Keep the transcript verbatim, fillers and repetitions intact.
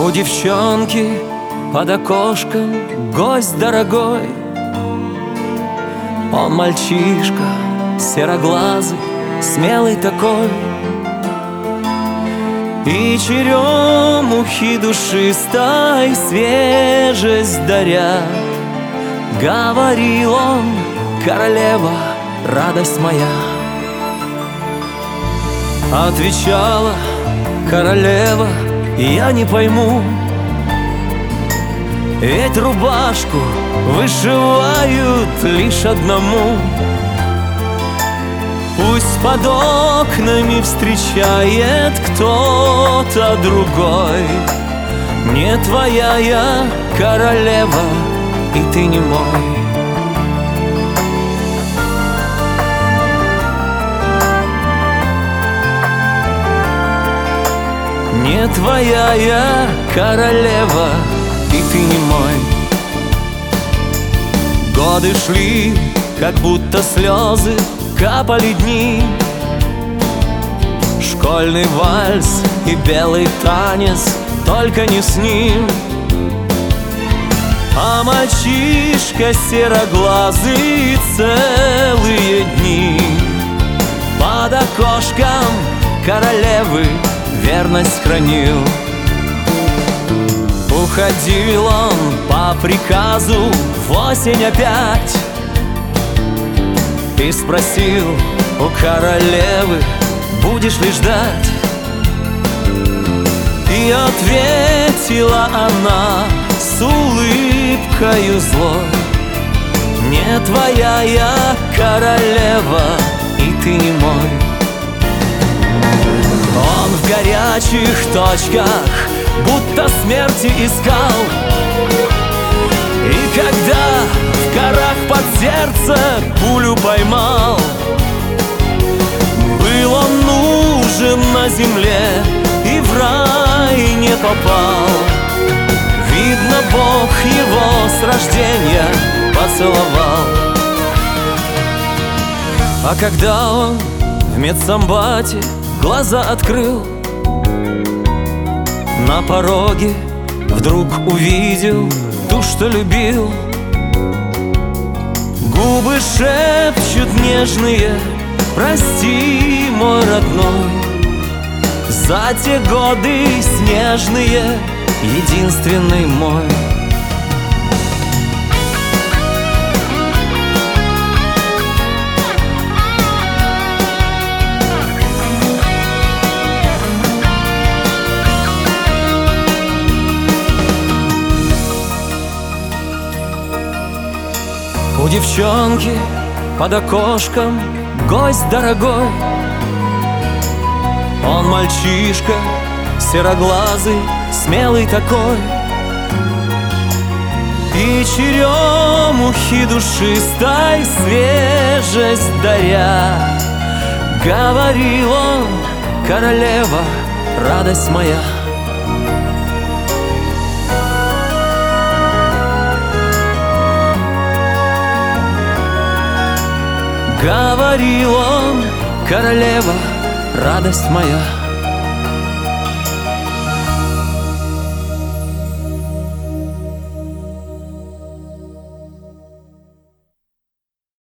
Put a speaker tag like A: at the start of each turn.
A: У девчонки под окошком гость дорогой. Он мальчишка, сероглазый, смелый такой. И черемухи душистой свежесть даря. Говорил он: королева, радость моя. Отвечала королева: я не пойму, ведь рубашку вышивают лишь одному. Пусть под окнами встречает кто-то другой. Не твоя я королева, и ты не мой. Не твоя я королева, и ты не мой. Годы шли, как будто слезы капали дни. Школьный вальс и белый танец, только не с ним. А мальчишка сероглазый целые дни под окошком королевы верность хранил. Уходил он по приказу в осень опять и спросил у королевы: будешь ли ждать? И ответила она с улыбкою злой: не твоя я королева, и ты не мой. Он в горячих точках будто смерти искал. И когда в горах под сердце пулю поймал, был он нужен на земле и в рай не попал. Видно, Бог его с рождения поцеловал. А когда он в медсамбате глаза открыл, на пороге вдруг увидел ту, что любил. Губы шепчут нежные: прости, мой родной, за те годы снежные, единственный мой. У девчонки под окошком гость дорогой. Он мальчишка, сероглазый, смелый такой. И черемухи душистой свежесть даря. Говорил он: королева, радость моя. Говорил он: королева, радость моя.